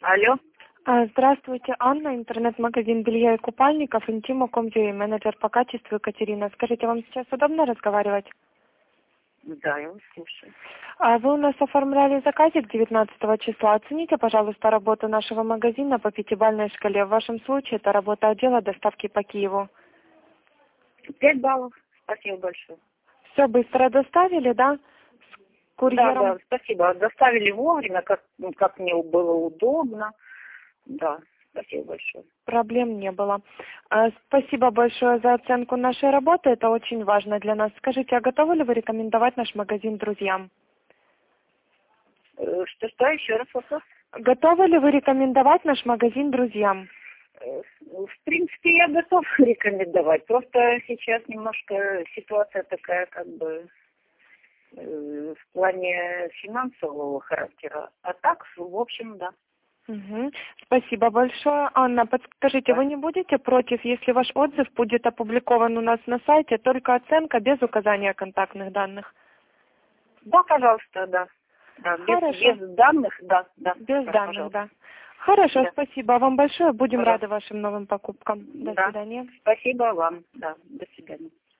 Алло. Здравствуйте, Анна, интернет-магазин белья и купальников, Intimo.com.ua, менеджер по качеству Екатерина. Скажите, вам сейчас удобно разговаривать? Да, я вас слушаю. Вы у нас оформляли заказик 19 числа. Оцените, пожалуйста, работу нашего магазина по пятибалльной шкале. В вашем случае это работа отдела доставки по Киеву. 5 баллов. Спасибо большое. Все быстро доставили, да? С курьером? Да, спасибо. Доставили вовремя, как мне было удобно. Да, спасибо большое. Проблем не было. Спасибо большое за оценку нашей работы. Это очень важно для нас. Скажите, а готовы ли вы рекомендовать наш магазин друзьям? Что, еще раз вопрос? Готовы ли вы рекомендовать наш магазин друзьям? В принципе, я готов рекомендовать. Просто сейчас немножко ситуация такая, как бы, в плане финансового характера. А так, в общем, да. Угу. Спасибо большое. Анна, подскажите, Да, вы не будете против, если ваш отзыв будет опубликован у нас на сайте, только оценка без указания контактных данных? да, пожалуйста, да. Да, Хорошо. без данных, да, Без да, данных, пожалуйста. да. Хорошо, Да, спасибо вам большое. Будем пожалуйста. рады вашим новым покупкам. До Да, свидания. спасибо вам. Да, до свидания.